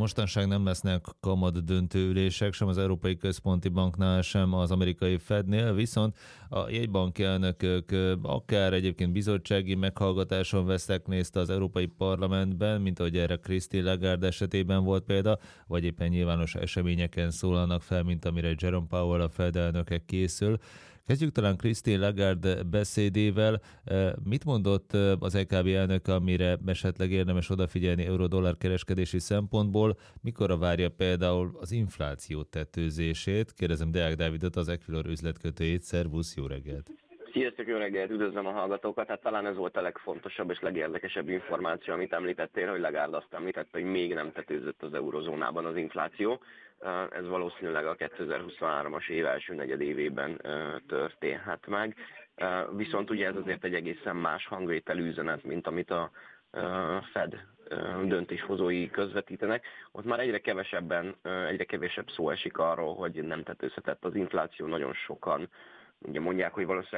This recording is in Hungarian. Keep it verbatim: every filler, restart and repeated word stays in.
mostanság nem lesznek kamat döntőülések, sem az Európai Központi Banknál, sem az amerikai Fednél, viszont a jegybanki elnökök akár egyébként bizottsági meghallgatáson vesznek részt az Európai Parlamentben, mint ahogy erre Christine Lagarde esetében volt példa, vagy éppen nyilvános eseményeken szólalnak fel, mint amire Jerome Powell a Fed elnöke készül. Kezdjük talán Christine Lagarde beszédével. Mit mondott az é ká bé elnök, amire esetleg érdemes odafigyelni euró-dollár kereskedési szempontból? Mikorra várja például az infláció tetőzését? Kérdezem Deák Dávidot, az Equilor üzletkötőjét. Szervusz, jó reggelt! Sziasztok, jó reggelt, üdvözlöm a hallgatókat. Hát talán ez volt a legfontosabb és legérdekesebb információ, amit említettél, hogy Lagarde azt említette, hogy még nem tetőzött az eurozónában az infláció. Ez valószínűleg a kétezer-huszonhármas év első negyedévében történhet meg. Viszont ugye ez azért egy egészen más hangvételű üzenet, mint amit a Fed döntéshozói közvetítenek. Ott már egyre kevesebben, egyre kevesebb szó esik arról, hogy nem tetőzhetett az infláció. Nagyon sokan ugye mondják, hogy valószínűleg